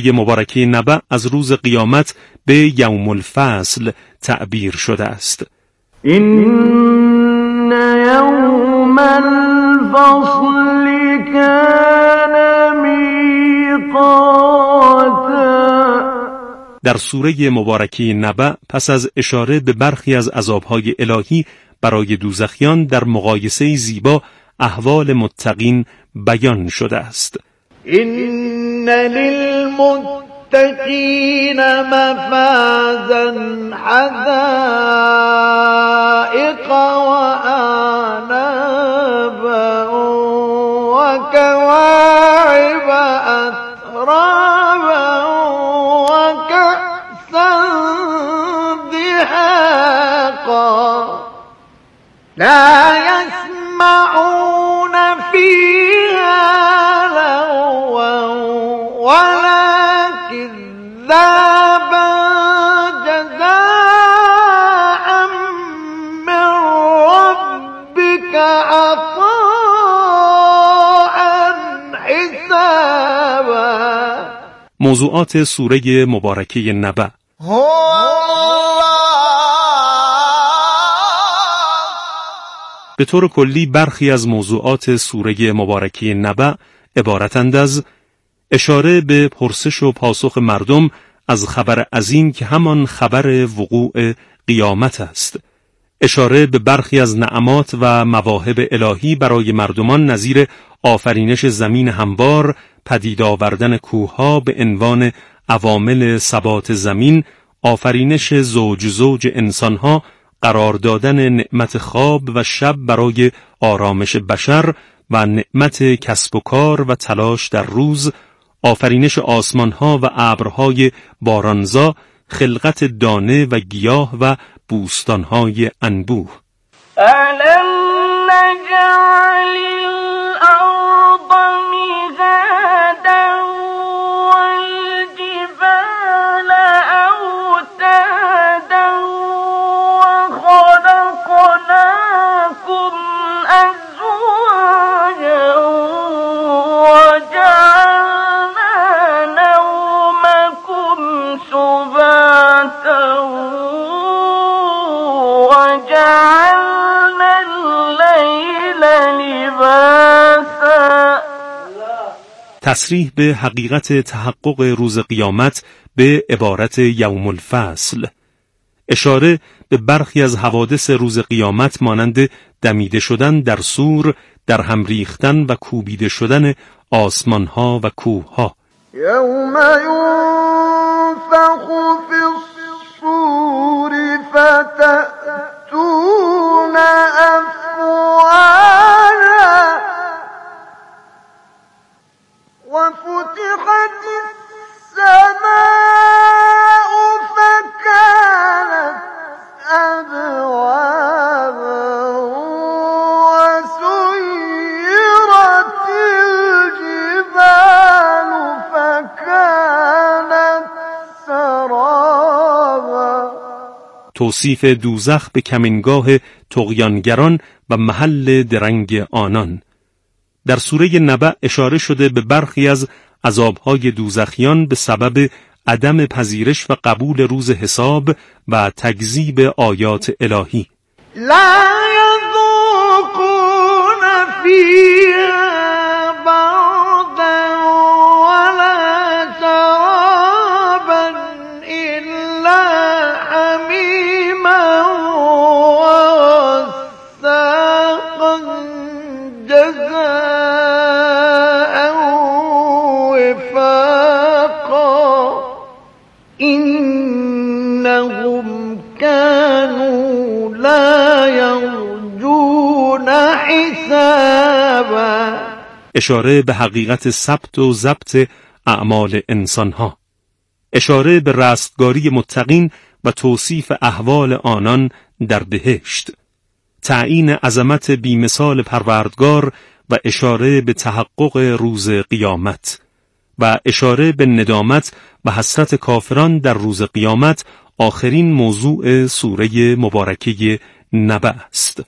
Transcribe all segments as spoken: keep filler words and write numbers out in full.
مبارکه نبأ از روز قیامت به یوم الفصل تعبیر شده است. این یوم الفصل کان میقاتا. در سوره مبارکه نبأ پس از اشاره به برخی از عذابهای الهی برای دوزخیان در مقایسه زیبا احوال متقین بیان شده است. این للمتقین مفازا حدائق و اعنابا و کواعب اترابا و کأسا دهاقا لا يسمعون فيها لغوا ولا كذابا جزاء من ربك عطاء حسابا. موضوعات سوره مبارکه نبأ: به طور کلی برخی از موضوعات سوره مبارکه نبأ عبارتند از اشاره به پرسش و پاسخ مردم از خبر عظیم که همان خبر وقوع قیامت است، اشاره به برخی از نعمات و مواهب الهی برای مردمان نظیر آفرینش زمین هموار، پدید آوردن کوهها به عنوان عوامل ثبات زمین، آفرینش زوج زوج انسانها، قرار دادن نعمت خواب و شب برای آرامش بشر و نعمت کسب و کار و تلاش در روز، آفرینش آسمانها و ابرهای بارانزا، خلقت دانه و گیاه و بوستانهای انبوه. أَلَمْ نَجْعَلِ الْأَرْضَ مِهَادًا وَالْجِبَالَ أَوْتَادًا وَخَلَقْنَاكُمْ أَزْوَاجًا وَجَعَلْنَا نَوْمَكُمْ سُبَاتًا وَجَعَلْنَا اللَّيْلَ لِبَاسًا. تصریح به حقیقت تحقق روز قیامت به عبارت یوم الفصل، اشاره به برخی از حوادث روز قیامت مانند دمیده شدن در سور، در هم ریختن و کوبیده شدن آسمانها و کوهها. یوم ینفخ فی الصور فتأتون افواجا وفتحت السماء فكانت أبوابا وسيرت الجبال فكانت سرابا. توصیف دوزخ به کمینگاه طغیانگران و محل درنگ آنان. در سوره نبأ اشاره شده به برخی از عذابهای دوزخیان به سبب عدم پذیرش و قبول روز حساب و تکذیب آیات الهی. لا يذوقون فيها بردا ولا شرابا إلا حميما وغساقا جزاء وفاقا إنهم كانوا لا يرجون حسابا. اشاره به حقیقت ثبت و ضبط اعمال انسانها، اشاره به رستگاری متقین و توصیف احوال آنان در بهشت، تعیین عظمت بیمثال پروردگار و اشاره به تحقق روز قیامت و اشاره به ندامت و حسرت کافران در روز قیامت آخرین موضوع سوره مبارکه نبأ است.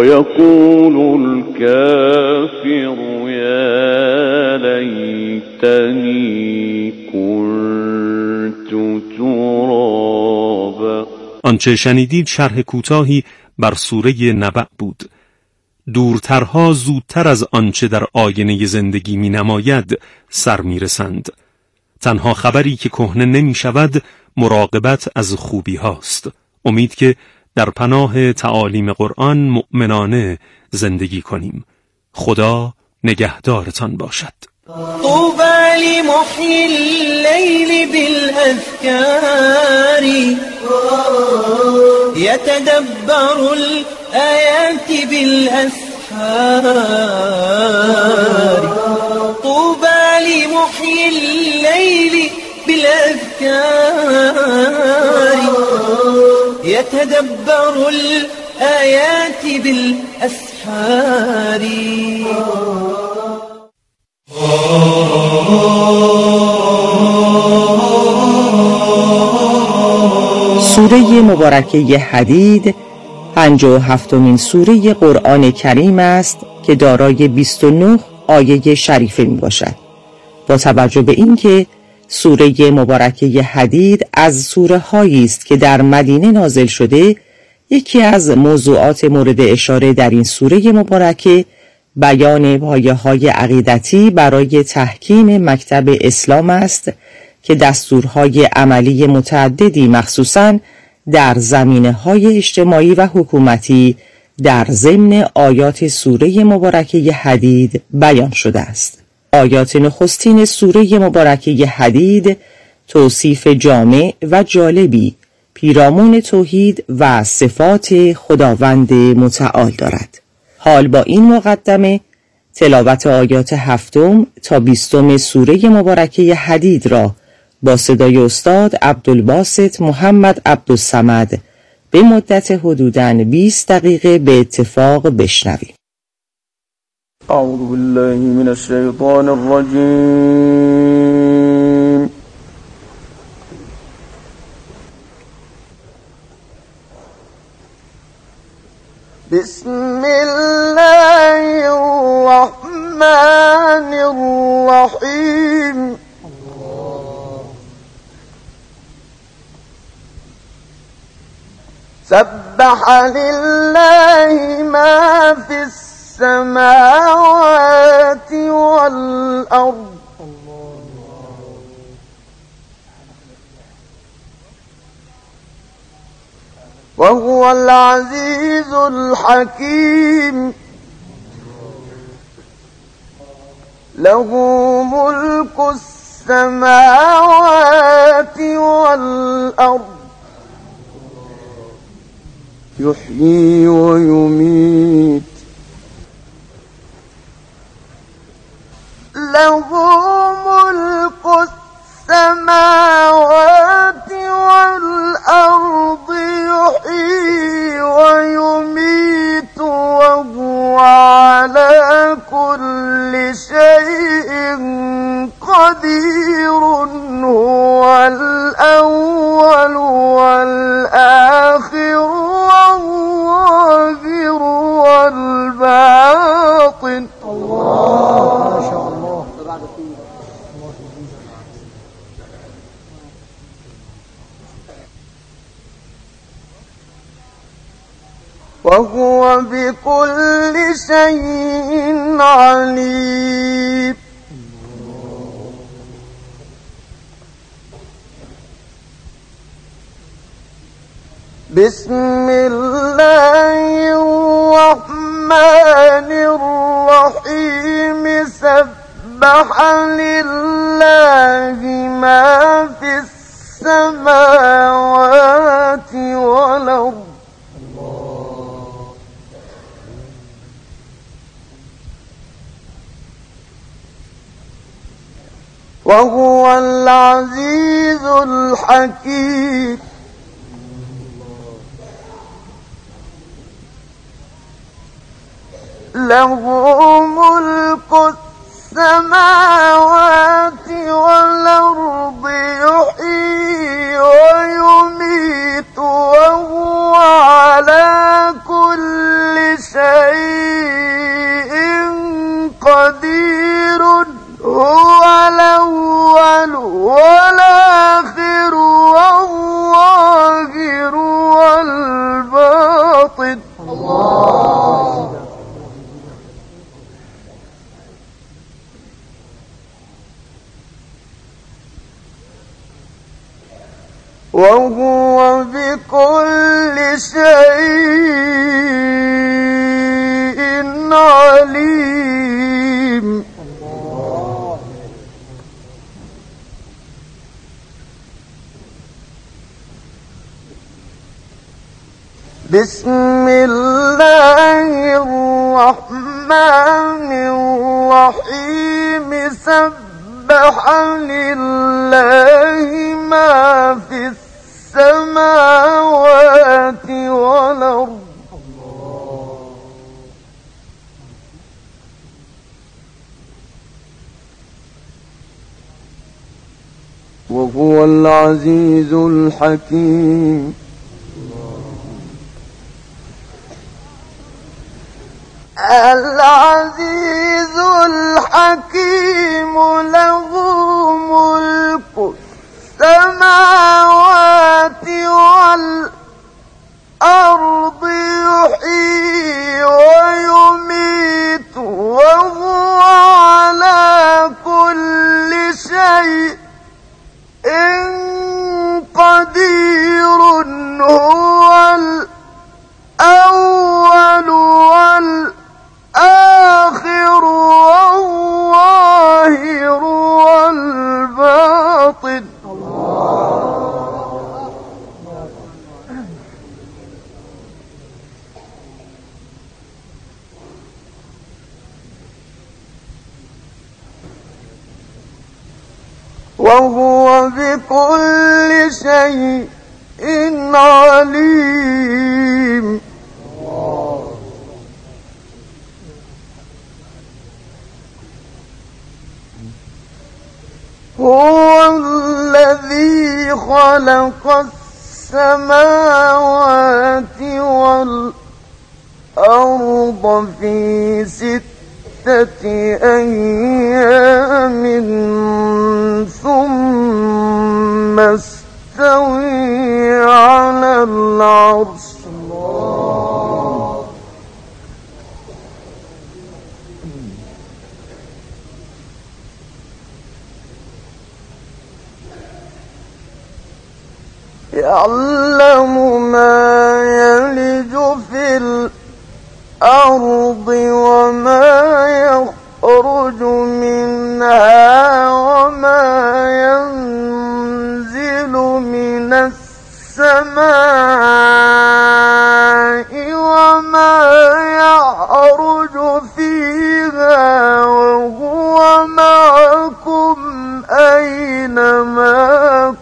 ويقول الكافر يا ليتني كنت ترابا. آنچه شنیدید شرح کوتاهی بر سوره نبأ بود. دورترها زودتر از آنچه در آینه زندگی می نماید سر می رسند. تنها خبری که کهنه نمی شود مراقبت از خوبی هاست. امید که در پناه تعالیم قرآن مؤمنانه زندگی کنیم. خدا نگهدارتان باشد. طوبى لمحيي الليل بالأذكار يتدبر الآيات بالأسحار. طوبى لمحيي الليل بالأذكار يتدبر الآيات بالأسحار. سوره مبارکه حدید پنجاه و هفتمین سوره قرآن کریم است که دارای بیست و نه آیه شریفه می باشد. با توجه به اینکه سوره مبارکه حدید از سوره هایی است که در مدینه نازل شده، یکی از موضوعات مورد اشاره در این سوره مبارکه بیان پایه‌های عقیدتی برای تحکیم مکتب اسلام است که دستورهای عملی متعددی مخصوصاً در زمینه‌های اجتماعی و حکومتی در ضمن آیات سوره مبارکه حدید بیان شده است. آیات نخستین سوره مبارکه حدید توصیف جامع و جالبی پیرامون توحید و صفات خداوند متعال دارد. حال با این مقدمه تلاوت آیات هفتم تا بیستم سوره مبارکه حدید را با صدای استاد عبدالباسط محمد عبدالصمد به مدت حدوداً بیست دقیقه به اتفاق بشنویم. اعوذ بالله من الشیطان الرجیم. بسم الله الرحمن الرحیم. سبح لله ما في السماوات والأرض وهو العزيز الحكيم. له ملك السماوات والأرض يحيي ويميت. له ملك السماوات والأرض يحيي ويميت وهو على كل شيء قدير. هو الأول والآخر والظاهر والباطن. الله ما شاء الله. وهو بكل شيء عليم. بسم الله الرحمن الرحيم. سبح لله ما في السماوات والأرض وهو العزيز الحكيم. له ملك السماوات والأرض يحيي ويميت وهو على كل شيء عليم. بسم الله الرحمن الرحيم. سبح لله ما في السماوات والأرض وهو العزيز الحكيم. العزيز الحكيم له ملك السماوات والأرض يحيي ويميت وهو على كل شيء قدير. هو الأول والآخر والظاهر والباطن. وهو بكل شيء عليم. هو الذي خلق السماوات والأرض في ستة أيام ثم استوى على العرش. يعلم ما يلج في الأرض وما يخرج منها وما ينزل من السماء وما يعرج فيها وهو معكم أينما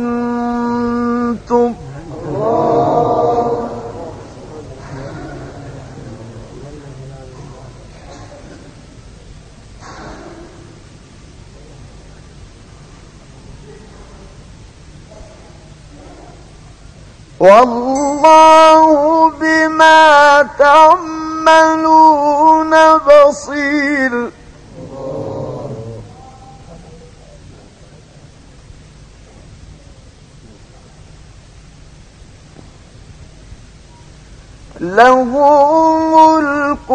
كنتم. والله بما تعملون بصير. له ملك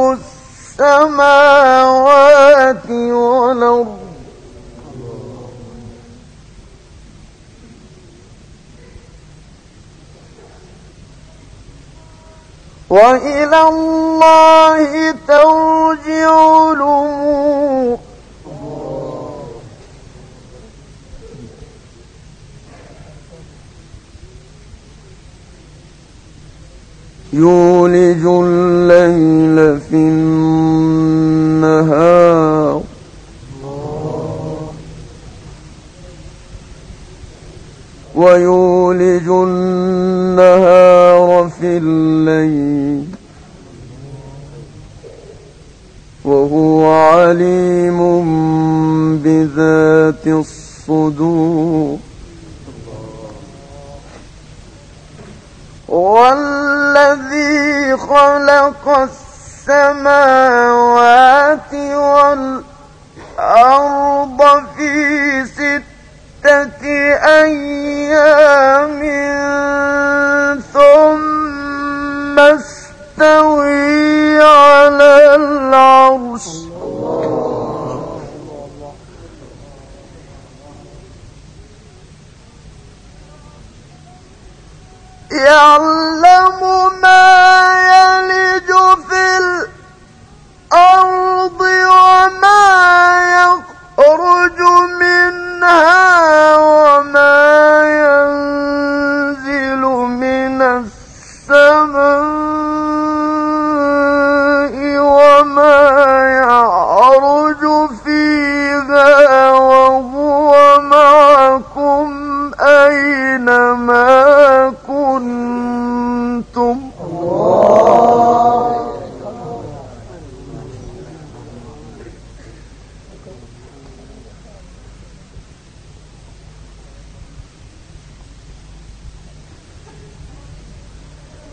السماوات والأرض وإلى الله ترجع الأمور. يولج الليل في النهار ويولج النهار في الليل وهو عليم بذات الصدور. والذي خلق السماوات والأرض في ستة أيام ثم استوى على العرش. يعلم ما يلج في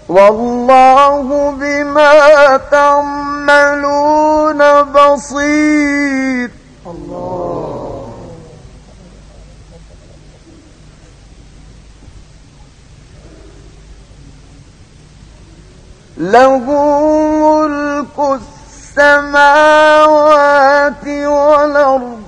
والله بما تعملون بصير. الله. له ملك السماوات والأرض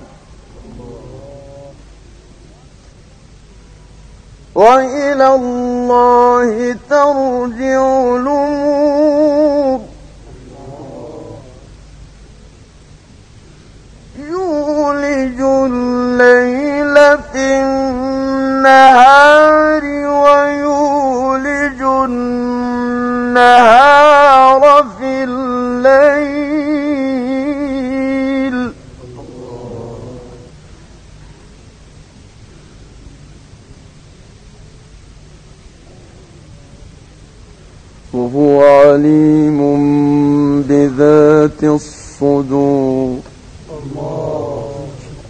وإلى الله ترجع الأمور. يولج الليل في النهار ويولج النهار في الليل وهو عليم بذات الصدور. الله.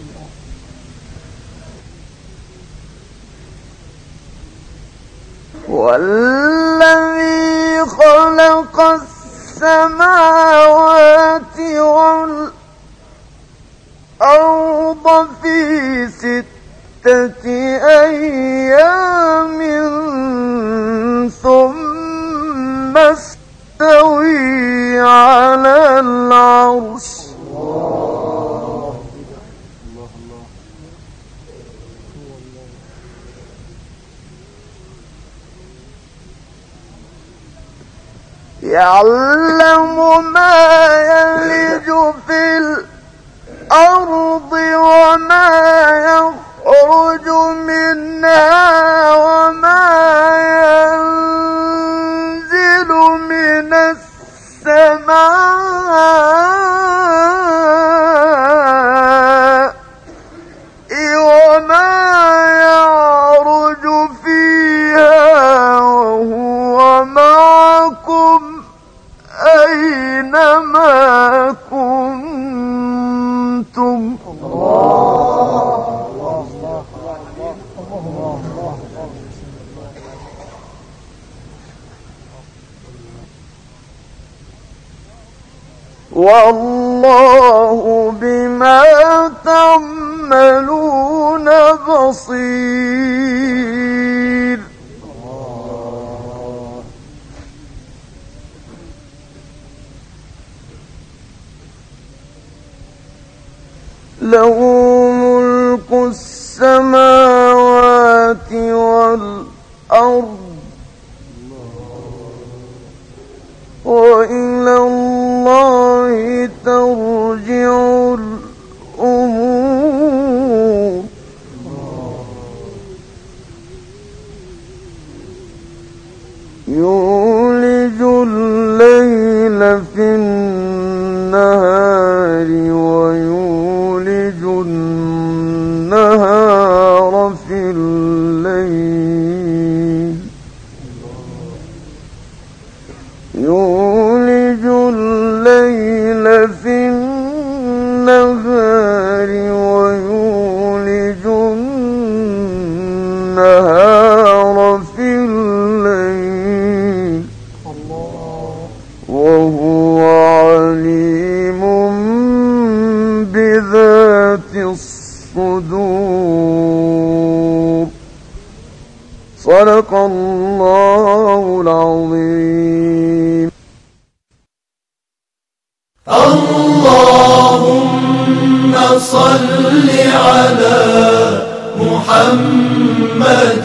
والذي خلق السماوات والأرض في ستة أيام ثم استوى على العرش. يعلم ما يلج في الأرض وما يخرج منها وما ينزل من السماء وما يعرج فيها وهو معكم أينما كنتم. والله بما تعملون بصير. له ملك السماوات والأرض وإلى الله ترجع الأمور. يولج الليل في النهار ويولج النهار في الليل يولج الليل في النهار ويولج النهار في الليل وهو عليم بذات الصدور. صدق الله العظيم. اللهم صل على محمد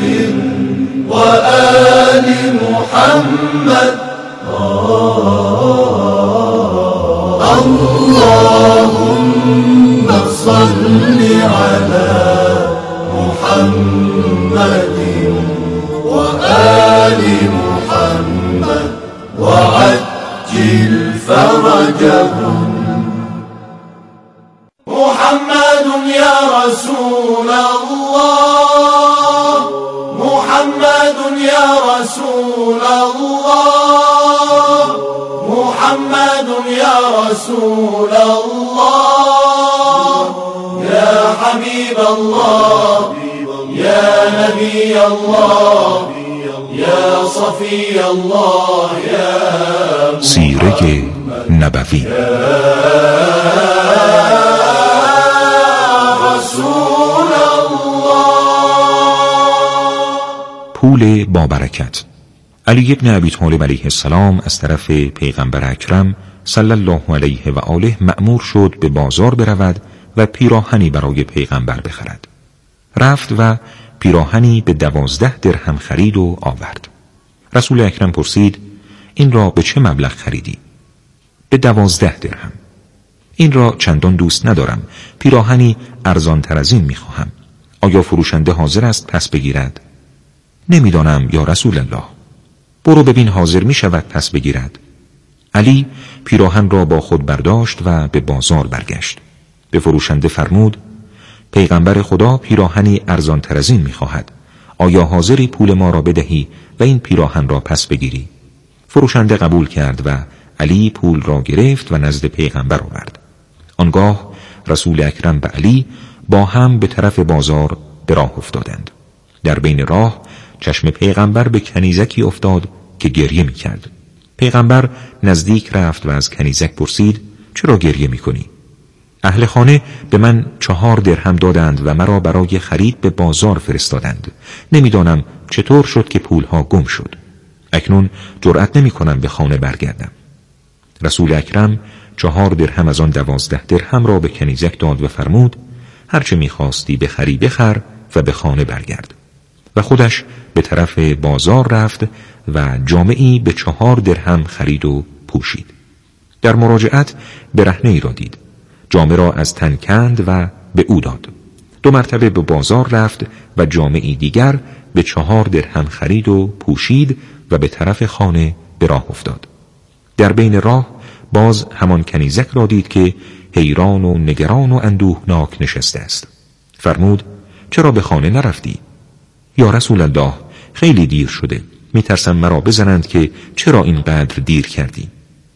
وآل محمد. اللهم صل على محمد وآل محمد وعجل فرجهم. محمد يا رسول الله محمد يا رسول الله محمد يا رسول الله يا حبيب الله يا نبي الله يا صفي ربي الله يا سیره نبوی. رسول الله. پول با برکت. علی ابن ابی طالب علیه السلام از طرف پیغمبر اکرم صلی الله علیه و آله مأمور شد به بازار برود و پیراهنی برای پیغمبر بخرد. رفت و پیراهنی به دوازده درهم خرید و آورد. رسول اکرم پرسید: این را به چه مبلغ خریدی؟ به دوازده درهم. این را چندان دوست ندارم، پیراهنی ارزان تر از این میخواهم. آیا فروشنده حاضر است پس بگیرد؟ نمیدانم یا رسول الله. برو ببین حاضر میشود پس بگیرد. علی پیراهن را با خود برداشت و به بازار برگشت. به فروشنده فرمود: پیغمبر خدا پیراهنی ارزان تر از این میخواهد. آیا حاضری پول ما را بدهی و این پیراهن را پس بگیری؟ فروشنده قبول کرد و علی پول را گرفت و نزد پیغمبر آورد. آنگاه رسول اکرم و علی با هم به طرف بازار به راه افتادند. در بین راه چشم پیغمبر به کنیزکی افتاد که گریه میکرد. پیغمبر نزدیک رفت و از کنیزک پرسید: چرا گریه میکنی؟ اهل خانه به من چهار درهم دادند و مرا برای خرید به بازار فرستادند. نمیدانم چطور شد که پولها گم شد. اکنون جرأت نمی کنم به خانه برگردم. رسول اکرم چهار درهم از آن دوازده درهم را به کنیزک داد و فرمود: هرچه میخواستی بخری بخر و به خانه برگرد. و خودش به طرف بازار رفت و جامه‌ای به چهار درهم خرید و پوشید. در مراجعت برهنه ای را دید. جامه را از تن کند و به او داد. دو مرتبه به بازار رفت و جامه‌ای دیگر به چهار درهم خرید و پوشید و به طرف خانه به راه افتاد. در بین راه باز همان کنیزک را دید که حیران و نگران و اندوهناک نشسته است. فرمود: چرا به خانه نرفتی؟ یا رسول الله، خیلی دیر شده، میترسم مرا بزنند که چرا اینقدر دیر کردی.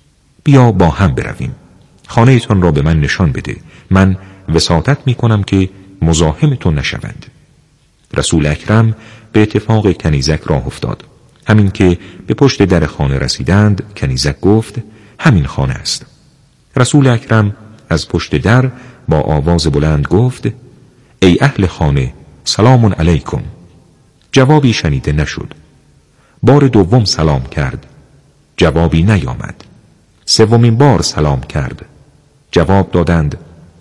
بیا با هم برویم. خانه تان را به من نشان بده. من وساطت میکنم که مزاحم تو نشوند. رسول اکرم به اتفاق کنیزک راه افتاد. همین که به پشت در خانه رسیدند، کنیزک گفت: همین خانه است. رسول اکرم از پشت در با آواز بلند گفت: ای اهل خانه، سلام علیکم. جوابی شنیده نشد. بار دوم سلام کرد. جوابی نیامد. سومین بار سلام کرد. جواب دادند: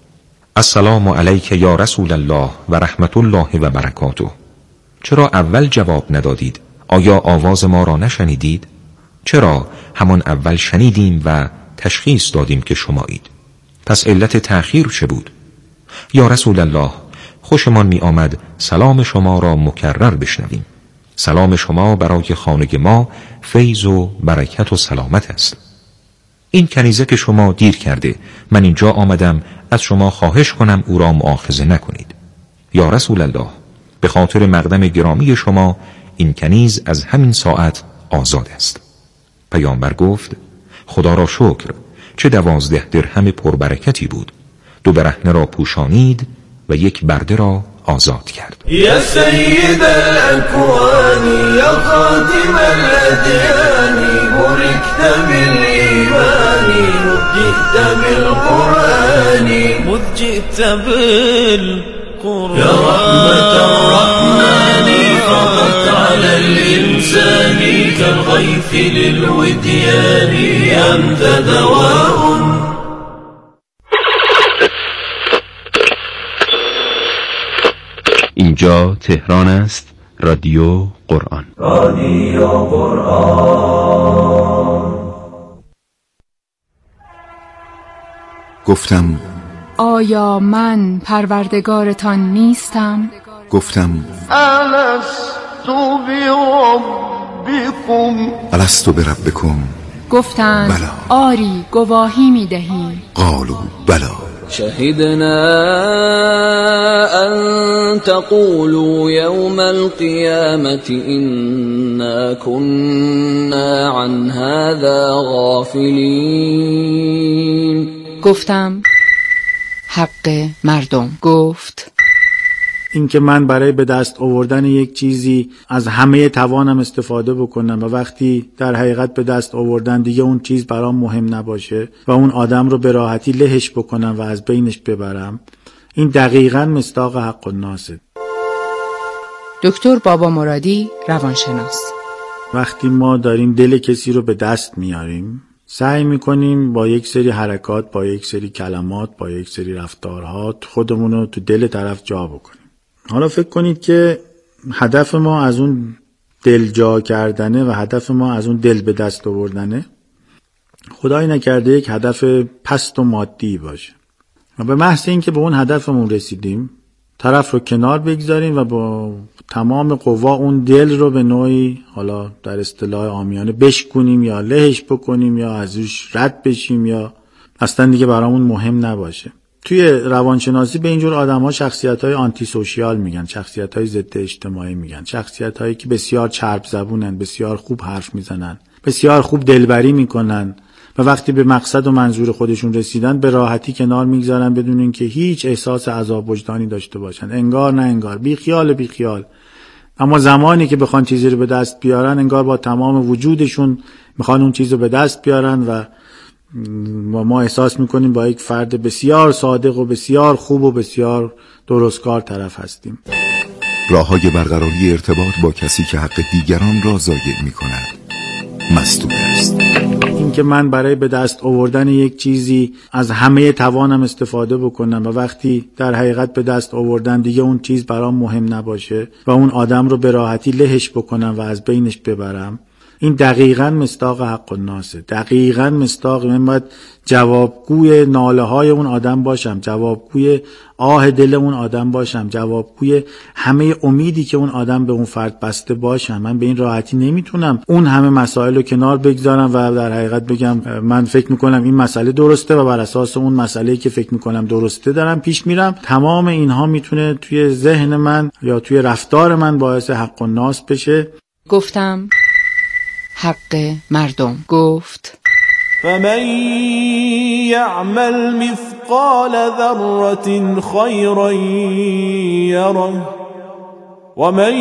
السلام علیک یا رسول الله و رحمت الله و برکاته. چرا اول جواب ندادید؟ آیا آواز ما را نشنیدید؟ چرا همان اول شنیدیم و تشخیص دادیم که شمایید؟ پس علت تأخیر چه بود؟ یا رسول الله، خوشمان می آمد سلام شما را مکرر بشنویم. سلام شما برای خانه ما فیض و برکت و سلامت است. این کنیزک شما دیر کرده. من اینجا آمدم از شما خواهش کنم او را مؤاخذه نکنید. یا رسول الله، به خاطر مقدم گرامی شما این کنیز از همین ساعت آزاد است. پیامبر گفت: خدا را شکر، چه دوازده درهم پربرکتی بود. دو برهنه را پوشانید و یک برده را آزاد کرد. یا سید الاکوان یا خاتم الادیان برکت بالایمان مجئت بالقرآن مجئت بالقرآن یا رحمت الرحمن فضت على الانسان كالغيث للوديان انت دواء. اینجا تهران است. رادیو قرآن. رادیو قرآن. گفتم: آیا من پروردگارتان نیستم؟ گفتم: الست بربکم الست بربکم. گفتند: بلا. آری، گواهی می‌دهیم. قالوا بلا. شهدنا أن تقولوا يوم القيامة إنا كنا عن هذا غافلين. گفتم: حق مردم. گفت: اینکه من برای به دست آوردن یک چیزی از همه توانم استفاده بکنم و وقتی در حقیقت به دست آوردن دیگه اون چیز برام مهم نباشه و اون آدم رو به راحتی لهش بکنم و از بینش ببرم، این دقیقاً مصداق حق الناسه. دکتر بابا مرادی، روانشناس. وقتی ما داریم دل کسی رو به دست میاریم، سعی میکنیم با یک سری حرکات، با یک سری کلمات، با یک سری رفتارها خودمون رو تو دل طرف جا بکنیم. حالا فکر کنید که هدف ما از اون دل جا کردنه و هدف ما از اون دل به دست آوردنه خدای نکرده یک هدف پست و مادی باشه و به محض اینکه به اون هدفمون رسیدیم طرف رو کنار بگذاریم و با تمام قوا اون دل رو به نوعی، حالا در اصطلاح عامیانه، بشکنیم یا لهش بکنیم یا ازش رد بشیم یا اصلا دیگه برامون مهم نباشه. توی روانشناسی به اینجور آدم‌ها شخصیت‌های آنتی سوشیال میگن، شخصیت‌های ضد اجتماعی میگن، شخصیت‌هایی که بسیار چرب زبونن، بسیار خوب حرف میزنن، بسیار خوب دلبری میکنن و وقتی به مقصد و منظور خودشون رسیدن به راحتی کنار میگذارن بدون اینکه هیچ احساس عذاب وجدانی داشته باشن، انگار نه انگار، بی خیال بی خیال. اما زمانی که بخوان چیزی رو به دست بیارن انگار با تمام وجودشون میخوان اون چیز رو به دست بیارن و ما احساس میکنیم با یک فرد بسیار صادق و بسیار خوب و بسیار درستکار طرف هستیم. راه‌های برقراری ارتباط با کسی که حق دیگران را ضایع می‌کند مسدود است. اینکه من برای به دست آوردن یک چیزی از همه توانم استفاده بکنم و وقتی در حقیقت به دست آوردن دیگه اون چیز برام مهم نباشه و اون آدم رو به راحتی لهش بکنم و از بینش ببرم، این دقیقاً مصداق حق الناسه. دقیقاً مصداق. من باید جوابگوی ناله های اون آدم باشم، جوابگوی آه دل اون آدم باشم، جوابگوی همه امیدی که اون آدم به اون فرد بسته باشم. من به این راحتی نمیتونم اون همه مسائل رو کنار بگذارم و در حقیقت بگم من فکر میکنم این مسئله درسته و بر اساس اون مسئله‌ای که فکر میکنم درسته دارم پیش میرم. تمام اینها میتونه توی ذهن من یا توی رفتار من باعث حق الناس بشه. گفتم حق مردم. گفت فمن يعمل مثقال ذرة خيرا يره ومن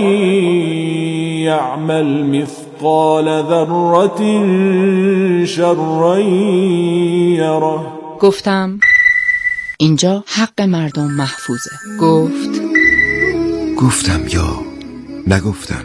يعمل مثقال ذرة شرا يره. گفتم اینجا حق مردم محفوظه. گفت گفتم یا نگفتم.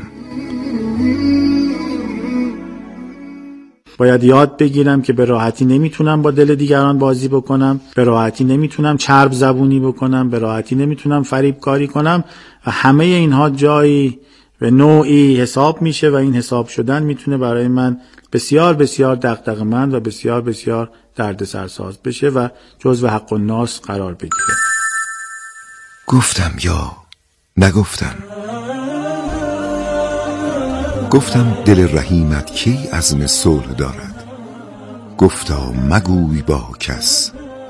باید یاد بگیرم که به راحتی نمیتونم با دل دیگران بازی بکنم، به راحتی نمیتونم چرب زبونی بکنم، به راحتی نمیتونم فریب کاری کنم و همه اینها جایی به نوعی حساب میشه و این حساب شدن میتونه برای من بسیار بسیار دغدغه‌مند و بسیار بسیار دردسرساز بشه و جزو حق الناس قرار بگیره. گفتم یا نگفتم. گفتم دل رحیمت کی عزم صلح دارد، گفتا مگوی با کس